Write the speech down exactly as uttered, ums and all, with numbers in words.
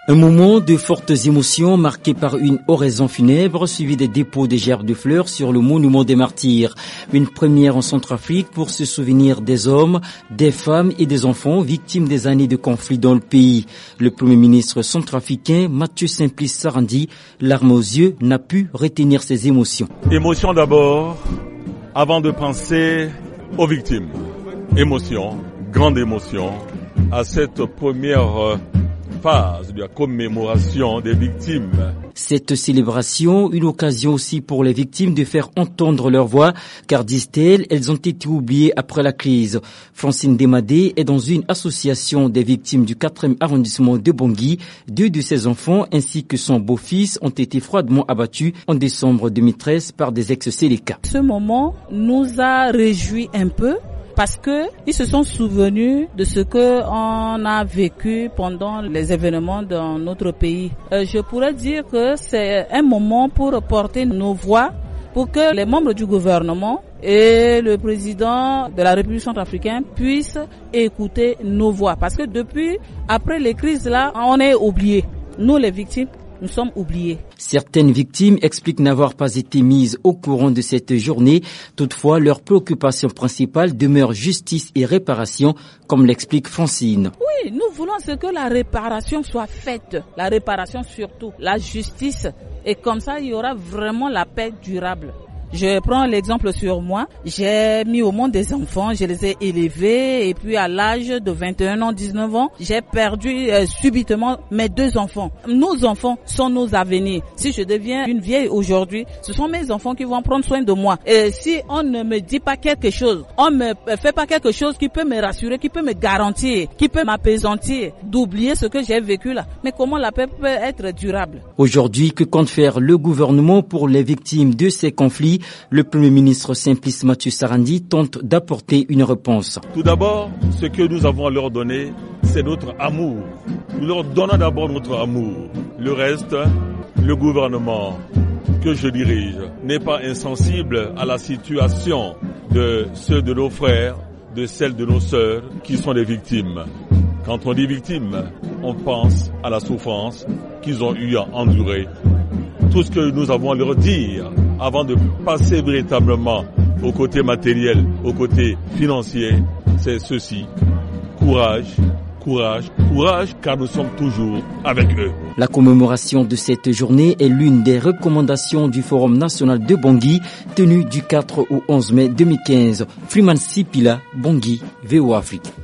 Un moment de fortes émotions marqué par une oraison funèbre suivie des dépôts de gerbes de fleurs sur le monument des martyrs. Une première en Centrafrique pour se souvenir des hommes, des femmes et des enfants victimes des années de conflit dans le pays. Le Premier ministre centrafricain Mathieu Simplice Sarandi, larmes aux yeux, n'a pu retenir ses émotions. Émotion d'abord, avant de penser aux victimes. Émotion, grande émotion, à cette première phase de la commémoration des victimes. Cette célébration, une occasion aussi pour les victimes de faire entendre leur voix, car disent-elles, elles ont été oubliées après la crise. Francine Demadé est dans une association des victimes du quatrième arrondissement de Bangui. Deux de ses enfants ainsi que son beau-fils ont été froidement abattus en décembre deux mille treize par des ex-Séléka. Ce moment nous a réjouis un peu, parce que ils se sont souvenus de ce que on a vécu pendant les événements dans notre pays. Euh, je pourrais dire que c'est un moment pour porter nos voix, pour que les membres du gouvernement et le président de la République centrafricaine puissent écouter nos voix. Parce que depuis, après les crises là, on est oubliés. Nous les victimes, nous sommes oubliés. Certaines victimes expliquent n'avoir pas été mises au courant de cette journée. Toutefois, leur préoccupation principale demeure justice et réparation, comme l'explique Francine. Oui, nous voulons ce que la réparation soit faite. La réparation surtout, la justice. Et comme ça, il y aura vraiment la paix durable. Je prends l'exemple sur moi. J'ai mis au monde des enfants, je les ai élevés et puis à l'âge de vingt et un ans, dix-neuf ans, j'ai perdu euh, subitement mes deux enfants. Nos enfants sont nos avenirs. Si je deviens une vieille aujourd'hui, ce sont mes enfants qui vont prendre soin de moi. Et si on ne me dit pas quelque chose, on ne me fait pas quelque chose qui peut me rassurer, qui peut me garantir, qui peut m'apaisantir, d'oublier ce que j'ai vécu là. Mais comment la paix peut être durable? Aujourd'hui, que compte faire le gouvernement pour les victimes de ces conflits? Le Premier ministre Simplice Mathieu Sarandi tente d'apporter une réponse. Tout d'abord, ce que nous avons à leur donner, c'est notre amour. Nous leur donnons d'abord notre amour. Le reste, le gouvernement que je dirige n'est pas insensible à la situation de ceux de nos frères, de celles de nos sœurs qui sont des victimes. Quand on dit victimes, on pense à la souffrance qu'ils ont eu à endurer. Tout ce que nous avons à leur dire, avant de passer véritablement au côté matériel, au côté financier, c'est ceci. Courage, courage, courage, car nous sommes toujours avec eux. La commémoration de cette journée est l'une des recommandations du Forum national de Bangui, tenu du quatre au onze mai deux mille quinze. Freeman Sipila, Bangui, V O Afrique.